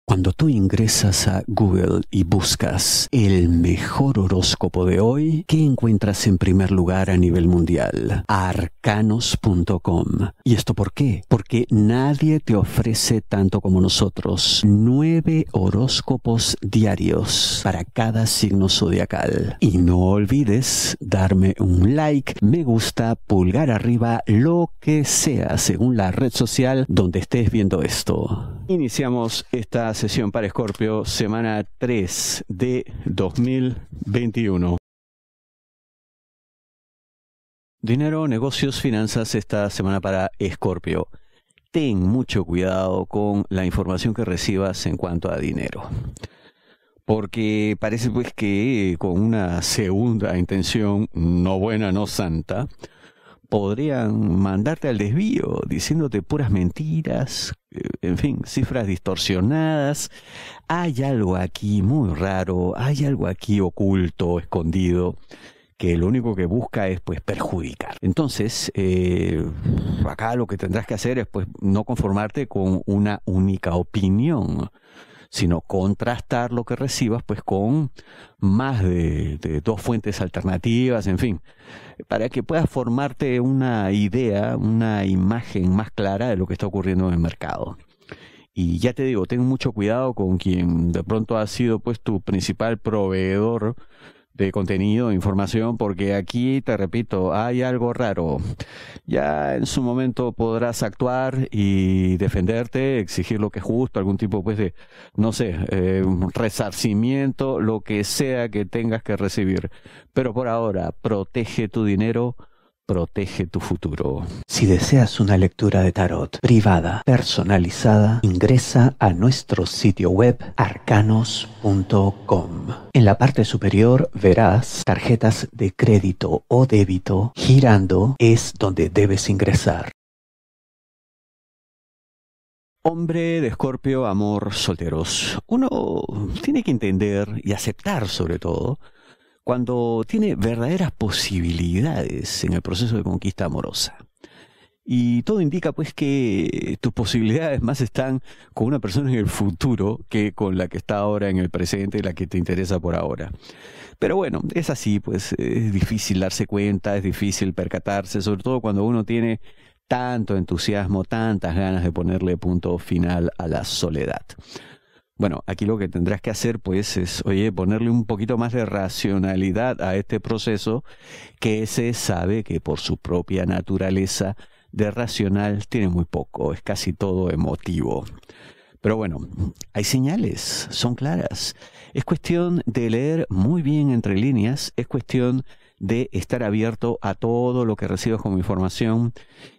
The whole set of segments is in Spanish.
Cuando tú ingresas a Google y buscas el mejor horóscopo de hoy, ¿qué encuentras en primer lugar a nivel mundial? Arcanos.com. ¿Y esto por qué? Porque nadie te ofrece tanto como nosotros. 9 horóscopos diarios para cada signo zodiacal. Y no olvides darme un like, me gusta, pulgar arriba, lo que sea, según la red social donde estés viendo esto. Iniciamos esta sesión para Escorpio, semana 3 de 2021. Dinero, negocios, finanzas esta semana para Escorpio. Ten mucho cuidado con la información que recibas en cuanto a dinero. Porque parece pues que con una segunda intención, no buena, no santa, podrían mandarte al desvío, diciéndote puras mentiras, en fin, cifras distorsionadas. Hay algo aquí muy raro, hay algo aquí oculto, escondido, que lo único que busca es pues perjudicar. Entonces, acá lo que tendrás que hacer es pues no conformarte con una única opinión, sino contrastar lo que recibas pues con más de 2 fuentes alternativas, en fin, para que puedas formarte una idea, una imagen más clara de lo que está ocurriendo en el mercado. Y ya te digo, ten mucho cuidado con quien de pronto ha sido pues tu principal proveedor de contenido, de información, porque aquí, te repito, hay algo raro. Ya en su momento podrás actuar y defenderte, exigir lo que es justo, algún tipo pues de, no sé, resarcimiento, lo que sea que tengas que recibir. Pero por ahora, protege tu dinero, protege tu futuro. Si deseas una lectura de tarot privada, personalizada, ingresa a nuestro sitio web arcanos.com. En la parte superior verás tarjetas de crédito o débito. Girando es donde debes ingresar. Hombre de Escorpio, amor, solteros. Uno tiene que entender y aceptar sobre todo cuando tiene verdaderas posibilidades en el proceso de conquista amorosa. Y todo indica pues que tus posibilidades más están con una persona en el futuro que con la que está ahora en el presente, la que te interesa por ahora. Pero bueno, es así, pues es difícil darse cuenta, es difícil percatarse, sobre todo cuando uno tiene tanto entusiasmo, tantas ganas de ponerle punto final a la soledad. Bueno, aquí lo que tendrás que hacer pues es, ponerle un poquito más de racionalidad a este proceso que se sabe que por su propia naturaleza de racional tiene muy poco, es casi todo emotivo. Pero bueno, hay señales, son claras. Es cuestión de leer muy bien entre líneas, es cuestión de estar abierto a todo lo que recibas como información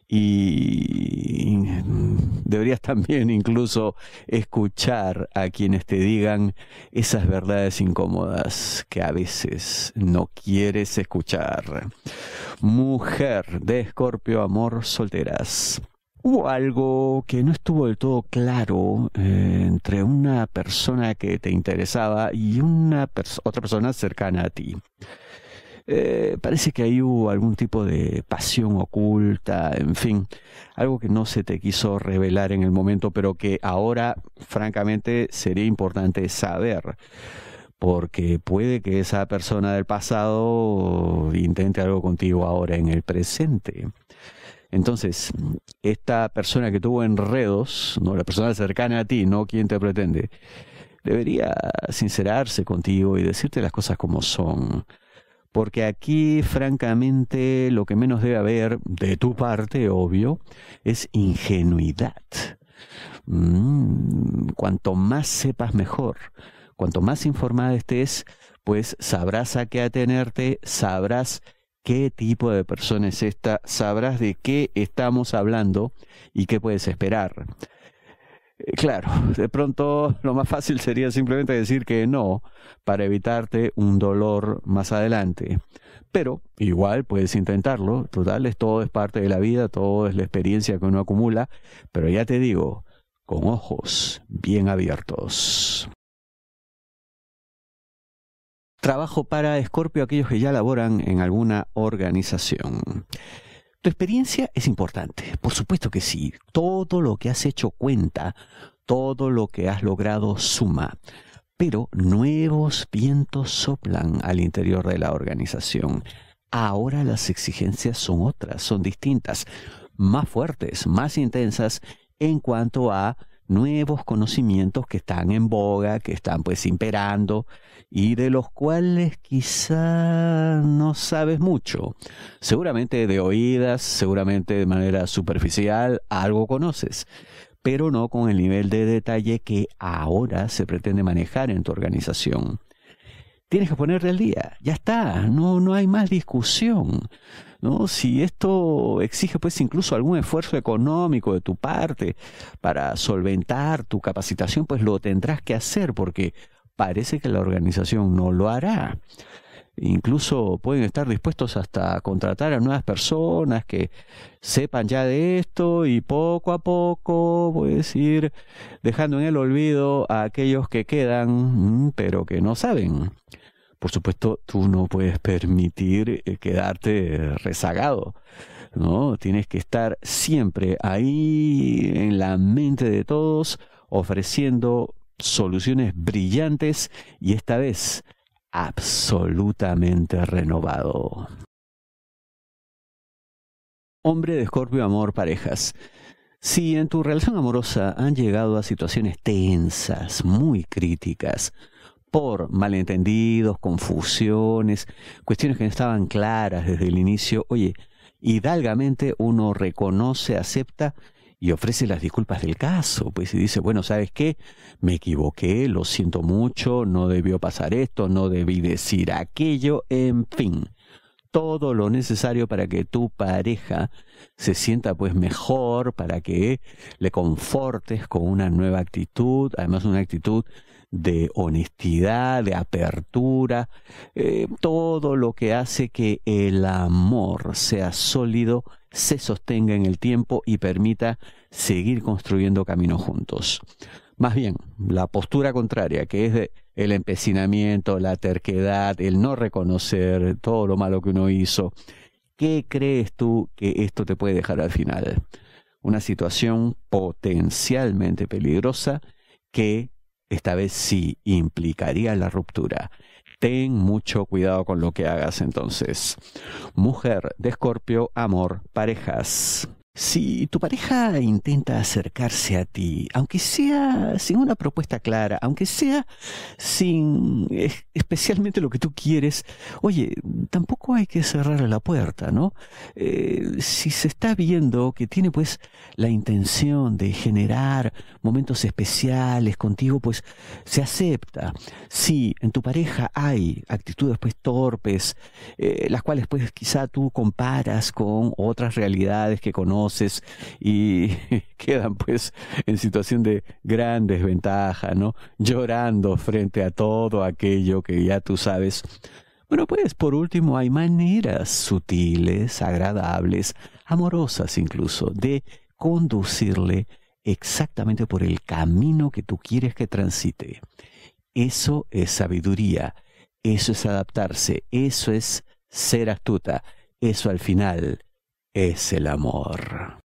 y deberías también incluso escuchar a quienes te digan esas verdades incómodas que a veces no quieres escuchar. Mujer de Escorpio, amor, solteras. Hubo algo que no estuvo del todo claro entre una persona que te interesaba y otra persona cercana a ti. Parece que ahí hubo algún tipo de pasión oculta, en fin, algo que no se te quiso revelar en el momento, pero que ahora, francamente, sería importante saber, porque puede que esa persona del pasado intente algo contigo ahora en el presente. Entonces, esta persona que tuvo enredos, no la persona cercana a ti, no quien te pretende, debería sincerarse contigo y decirte las cosas como son. Porque aquí, francamente, lo que menos debe haber, de tu parte, obvio, es ingenuidad. Cuanto más sepas, mejor. Cuanto más informada estés, pues sabrás a qué atenerte, sabrás qué tipo de persona es esta, sabrás de qué estamos hablando y qué puedes esperar. Claro, de pronto lo más fácil sería simplemente decir que no para evitarte un dolor más adelante. Pero igual puedes intentarlo, total, todo es parte de la vida, todo es la experiencia que uno acumula, pero ya te digo, con ojos bien abiertos. Trabajo para Escorpio, aquellos que ya laboran en alguna organización. Tu experiencia es importante, por supuesto que sí. Todo lo que has hecho cuenta, todo lo que has logrado suma, pero nuevos vientos soplan al interior de la organización. Ahora las exigencias son otras, son distintas, más fuertes, más intensas en cuanto a nuevos conocimientos que están en boga, que están pues imperando y de los cuales quizá no sabes mucho. Seguramente de oídas, seguramente de manera superficial, algo conoces, pero no con el nivel de detalle que ahora se pretende manejar en tu organización. Tienes que ponerte al día, ya está, no hay más discusión, ¿no? Si esto exige pues incluso algún esfuerzo económico de tu parte para solventar tu capacitación, pues lo tendrás que hacer porque parece que la organización no lo hará. Incluso pueden estar dispuestos hasta a contratar a nuevas personas que sepan ya de esto y poco a poco puedes ir dejando en el olvido a aquellos que quedan, pero que no saben. Por supuesto, tú no puedes permitir quedarte rezagado, ¿no? Tienes que estar siempre ahí en la mente de todos, ofreciendo soluciones brillantes y esta vez absolutamente renovado. Hombre de Escorpio, amor, parejas. Si en tu relación amorosa han llegado a situaciones tensas, muy críticas, por malentendidos, confusiones, cuestiones que no estaban claras desde el inicio, oye, hidalgamente uno reconoce, acepta y ofrece las disculpas del caso, pues y dice, bueno, ¿sabes qué? Me equivoqué, lo siento mucho, no debió pasar esto, no debí decir aquello, en fin, todo lo necesario para que tu pareja se sienta pues mejor, para que le confortes con una nueva actitud, además una actitud de honestidad, de apertura, todo lo que hace que el amor sea sólido, se sostenga en el tiempo y permita seguir construyendo caminos juntos. Más bien, la postura contraria, que es el empecinamiento, la terquedad, el no reconocer todo lo malo que uno hizo, ¿qué crees tú que esto te puede dejar al final? Una situación potencialmente peligrosa que esta vez sí implicaría la ruptura. Ten mucho cuidado con lo que hagas entonces. Mujer de Escorpio, amor, parejas. Si tu pareja intenta acercarse a ti, aunque sea sin una propuesta clara, aunque sea sin especialmente lo que tú quieres, oye, tampoco hay que cerrar la puerta, ¿no? Si se está viendo que tiene pues la intención de generar momentos especiales contigo, pues se acepta. Si en tu pareja hay actitudes pues torpes, las cuales pues quizá tú comparas con otras realidades que conoces, y quedan pues en situación de gran desventaja, ¿no? Llorando frente a todo aquello que ya tú sabes. Bueno, pues por último hay maneras sutiles, agradables, amorosas incluso, de conducirle exactamente por el camino que tú quieres que transite. Eso es sabiduría, eso es adaptarse, eso es ser astuta, eso al final es el amor.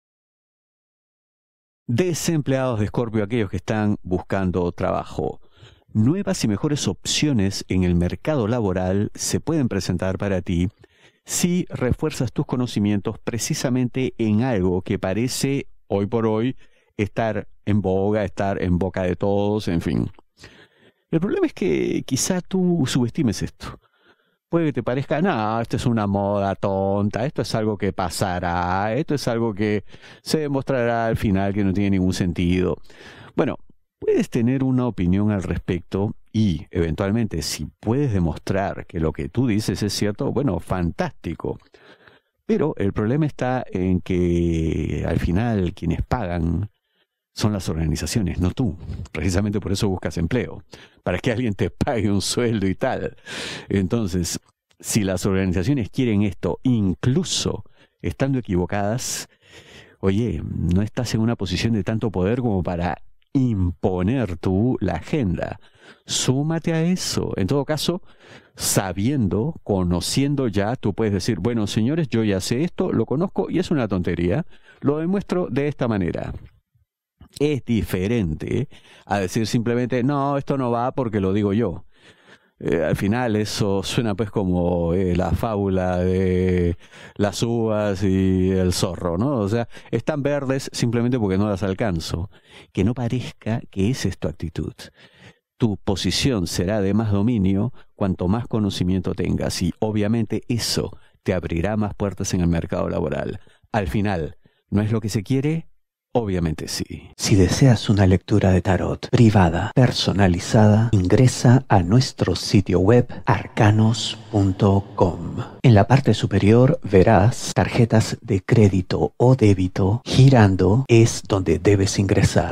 Desempleados de Escorpio, aquellos que están buscando trabajo. Nuevas y mejores opciones en el mercado laboral se pueden presentar para ti si refuerzas tus conocimientos precisamente en algo que parece hoy por hoy estar en boga, estar en boca de todos, en fin. El problema es que quizá tú subestimes esto. Puede que te parezca, no, esto es una moda tonta, esto es algo que pasará, esto es algo que se demostrará al final que no tiene ningún sentido. Bueno, puedes tener una opinión al respecto y, eventualmente, si puedes demostrar que lo que tú dices es cierto, bueno, fantástico. Pero el problema está en que, al final, quienes pagan son las organizaciones, no tú. Precisamente por eso buscas empleo, para que alguien te pague un sueldo y tal. Entonces, si las organizaciones quieren esto, incluso estando equivocadas, oye, no estás en una posición de tanto poder como para imponer tú la agenda. Súmate a eso. En todo caso, sabiendo, conociendo ya, tú puedes decir, bueno, señores, yo ya sé esto, lo conozco y es una tontería. Lo demuestro de esta manera. Es diferente a decir simplemente, no, esto no va porque lo digo yo. Al final eso suena pues como la fábula de las uvas y el zorro, ¿no? O sea, están verdes simplemente porque no las alcanzo. Que no parezca que esa es tu actitud. Tu posición será de más dominio cuanto más conocimiento tengas y obviamente eso te abrirá más puertas en el mercado laboral. Al final, ¿no es lo que se quiere? Obviamente sí. Si deseas una lectura de tarot privada, personalizada, ingresa a nuestro sitio web arcanos.com. En la parte superior verás tarjetas de crédito o débito. Girando es donde debes ingresar.